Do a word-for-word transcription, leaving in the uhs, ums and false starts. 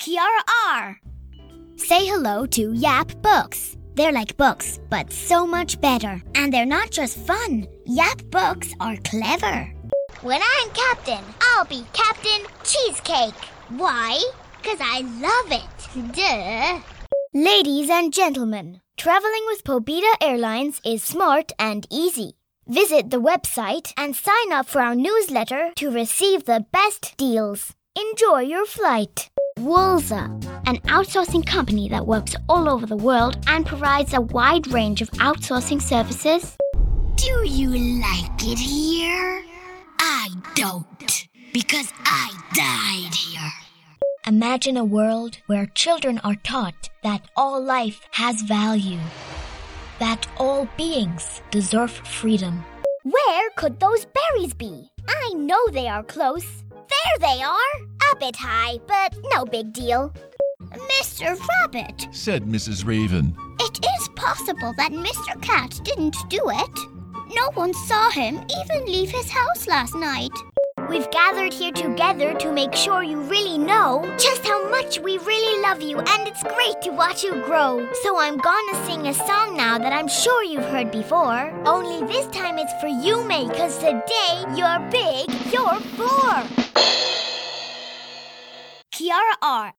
Kiara R. Say hello to Yap Books. They're like books, but so much better. And they're not just fun. Yap Books are clever. When I'm captain, I'll be Captain Cheesecake. Why? 'Cause I love it. Duh. Ladies and gentlemen, traveling with Pobeda Airlines is smart and easy. Visit the website and sign up for our newsletter to receive the best deals. Enjoy your flight. Woolza, an outsourcing company that works all over the world and provides a wide range of outsourcing services. Do you like it here? I don't, because I died here. Imagine a world where children are taught that all life has value, that all beings deserve freedom. Where could those berries be? I know they are close. There they are. A bit high, but no big deal. Mister Rabbit, said Missus Raven. it is possible that Mister Cat didn't do it. No one saw him even leave his house last night. We've gathered here together to make sure you really know just how much we really love you, and it's great to watch you grow. So I'm gonna sing a song now that I'm sure you've heard before. Only this time it's for you, May, 'cause today you're big, you're four. Kiara R.